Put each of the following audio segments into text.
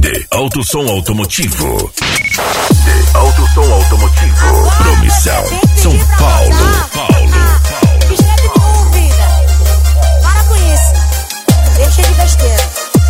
De Alto Som Automotivo. De Alto Som Automotivo. Promissão, São Paulo. Chega de dúvida. Para com isso. Deixa de besteira.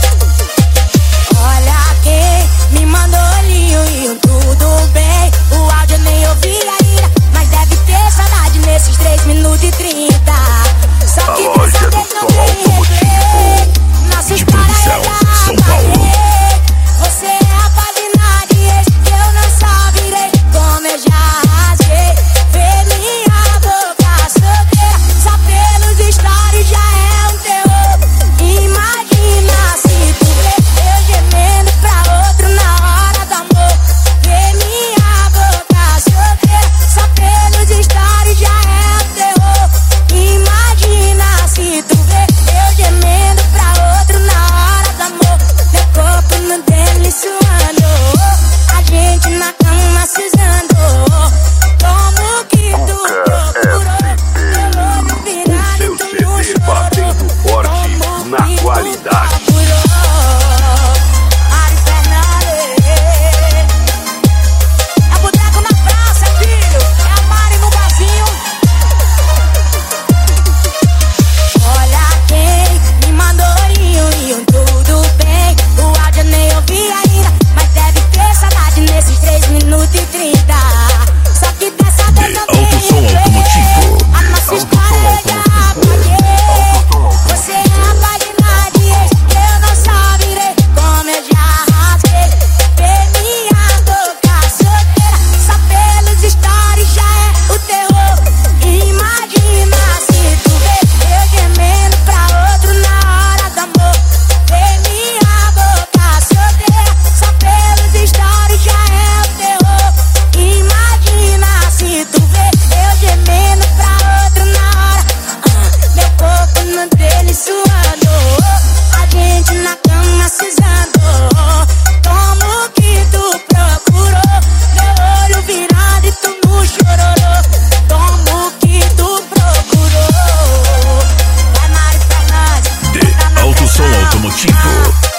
Olha quem me mandou olhinho, tudo bem. O áudio eu nem ouvi ainda, mas deve ter saudade nesses 3 minutos e 30. Só que dessa vez não tem replay. Nossa De Promissão, São Paulo. Você é a página de ex que eu não só virei, como eu já rasguei. Vê minha boca solteira, só pelos stories já é um terror. Imagina se tu vê eu gemendo pra outro na hora do amor. Vê minha boca solteira, só pelos stories já é um terror. Imagina se tu vê eu gemendo pra outro na hora do amor. Meu corpo no dele suando, a gente na cama se usando. Como que tu procurou? Meu olho virado e tu não CD batendo forte na qualidade. Ari Fernandes é boteco na praça, filho. É a Mari no barzinho. Olha quem me mandou olhinho, tudo bem. O áudio eu nem ouvi ainda, mas deve ter saudade nesses 3 minutos e 30. Só que dessa vez não tem Alto Som Automotivo. a nossa história eu já apaguei. Você é a página de ex que eu não só virei, como eu já rasguei. Vê minha boca solteira, só pelos stories já é o terror. Imagina se tu vê eu gemendo pra outro na hora do amor. Vê minha boca solteira, só pelos stories já é o terror. Imagina se tu vê eu gemendo pra outro na hora. Meu corpo no dele suando, a gente na cama se usando. Como que tu procurou? Meu olho virado e tu não chororou. Como que tu procurou? Vai Mari Fernandes, De Alto Som Automotivo.